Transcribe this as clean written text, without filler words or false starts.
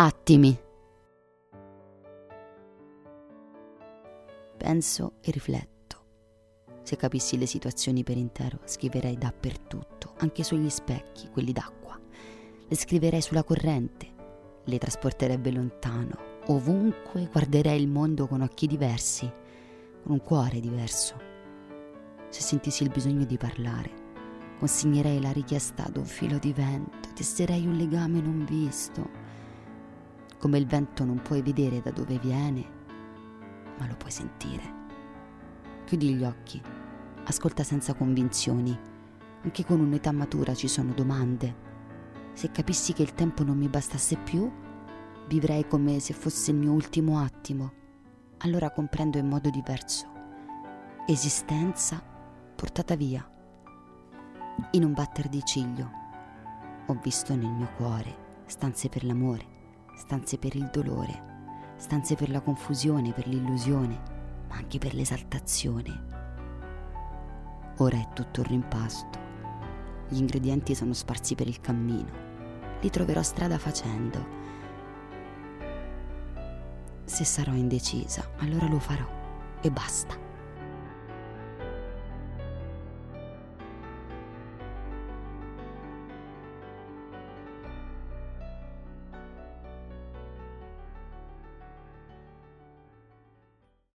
Attimi. Penso e rifletto. Se capissi le situazioni per intero, scriverei dappertutto, anche sugli specchi, quelli d'acqua. Le scriverei sulla corrente, le trasporterebbe lontano, ovunque guarderei il mondo con occhi diversi, con un cuore diverso. Se sentissi il bisogno di parlare, consegnerei la richiesta ad un filo di vento, tesserei un legame non visto. Come il vento non puoi vedere da dove viene, ma lo puoi sentire. Chiudi gli occhi, ascolta senza convinzioni. Anche con un'età matura ci sono domande. Se capissi che il tempo non mi bastasse più, vivrei come se fosse il mio ultimo attimo. Allora comprendo in modo diverso. Esistenza portata via. In un batter di ciglio ho visto nel mio cuore stanze per l'amore, stanze per il dolore, stanze per la confusione, per l'illusione, ma anche per l'esaltazione. Ora è tutto un rimpasto. Gli ingredienti sono sparsi per il cammino. Li troverò strada facendo. Se sarò indecisa, allora lo farò e basta.